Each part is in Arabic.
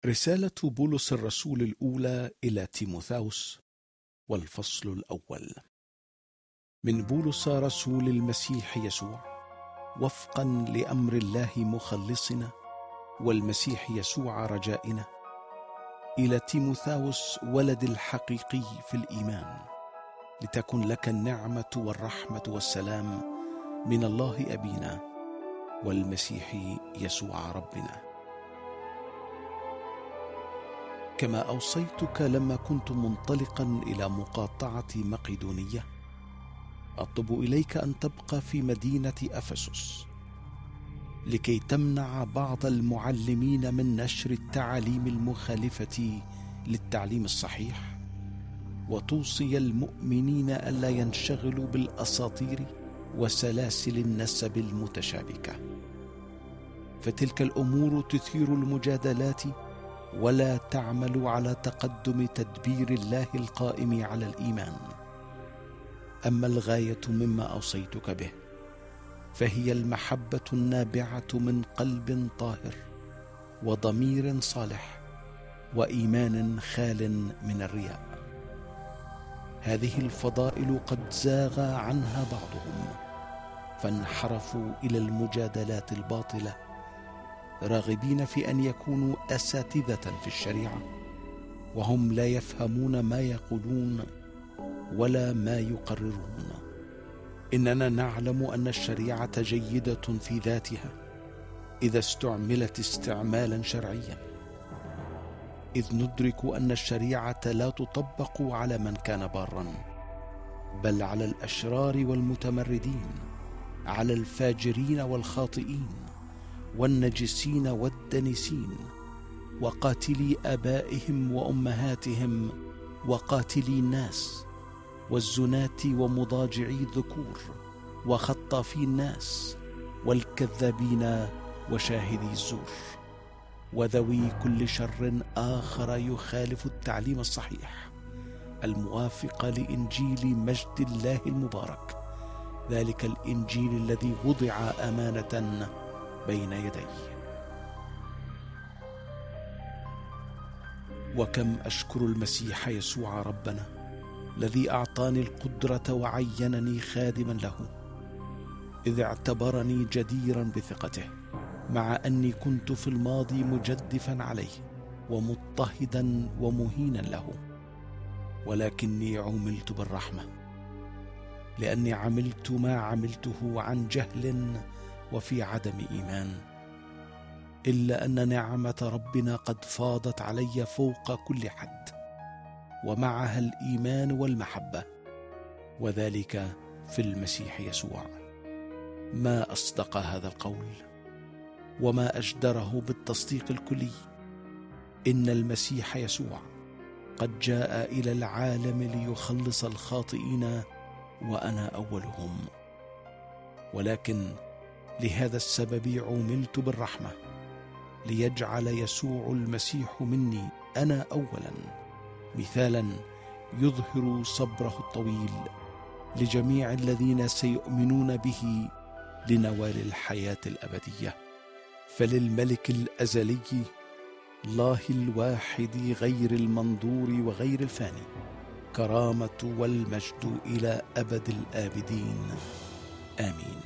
رسالة بولس الرسول الأولى إلى تيموثاوس، والفصل الأول. من بولس رسول المسيح يسوع، وفقا لأمر الله مخلصنا والمسيح يسوع رجائنا، إلى تيموثاوس ولد الحقيقي في الإيمان، لتكن لك النعمة والرحمة والسلام من الله أبينا والمسيح يسوع ربنا. كما أوصيتك لما كنت منطلقا إلى مقاطعة مقدونية، أطلب إليك أن تبقى في مدينة أفسس، لكي تمنع بعض المعلمين من نشر التعاليم المخالفة للتعليم الصحيح، وتوصي المؤمنين ألا ينشغلوا بالأساطير وسلاسل النسب المتشابكة، فتلك الأمور تثير المجادلات ولا تعمل على تقدم تدبير الله القائم على الإيمان. أما الغاية مما أوصيتك به فهي المحبة النابعة من قلب طاهر وضمير صالح وإيمان خال من الرياء. هذه الفضائل قد زاغ عنها بعضهم، فانحرفوا إلى المجادلات الباطلة، راغبين في أن يكونوا أساتذة في الشريعة، وهم لا يفهمون ما يقولون ولا ما يقررون. إننا نعلم أن الشريعة جيدة في ذاتها إذا استعملت استعمالا شرعيا، إذ ندرك أن الشريعة لا تطبق على من كان بارا، بل على الأشرار والمتمردين، على الفاجرين والخاطئين والنجسين والدنسين، وقاتلي آبائهم وأمهاتهم، وقاتلي الناس، والزناة ومضاجعي الذكور، وخطافي الناس، والكذابين وشاهدي الزور، وذوي كل شر آخر يخالف التعليم الصحيح الموافق لإنجيل مجد الله المبارك، ذلك الإنجيل الذي وضع أمانة بين يديه. وكم أشكر المسيح يسوع ربنا الذي أعطاني القدرة وعينني خادما له، إذ اعتبرني جديرا بثقته، مع أني كنت في الماضي مجدفا عليه ومضطهدا ومهينا له، ولكني عملت بالرحمة، لأني عملت ما عملته عن جهل وفي عدم إيمان، إلا أن نعمة ربنا قد فاضت علي فوق كل حد، ومعها الإيمان والمحبة، وذلك في المسيح يسوع. ما أصدق هذا القول وما أجدره بالتصديق الكلي، إن المسيح يسوع قد جاء إلى العالم ليخلص الخاطئين وأنا أولهم، ولكن لهذا السبب عملت بالرحمة، ليجعل يسوع المسيح مني أنا أولا مثالا يظهر صبره الطويل لجميع الذين سيؤمنون به لنوال الحياة الأبدية. فللملك الأزلي الله الواحد غير المنظور وغير الفاني كرامة والمجد إلى أبد الآبدين، آمين.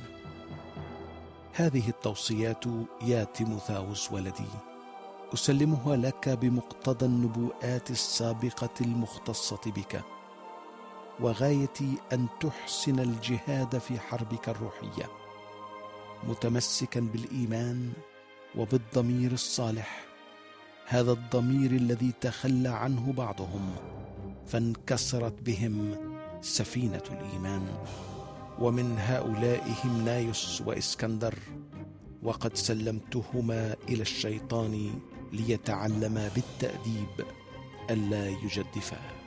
هذه التوصيات يا تيموثاوس ولدي أسلمها لك بمقتضى النبوءات السابقة المختصة بك، وغايتي أن تحسن الجهاد في حربك الروحية، متمسكا بالإيمان وبالضمير الصالح، هذا الضمير الذي تخلى عنه بعضهم فانكسرت بهم سفينة الإيمان. ومن هؤلاء همنايوس وإسكندر، وقد سلمتهما إلى الشيطان ليتعلما بالتأديب ألا يجدفا.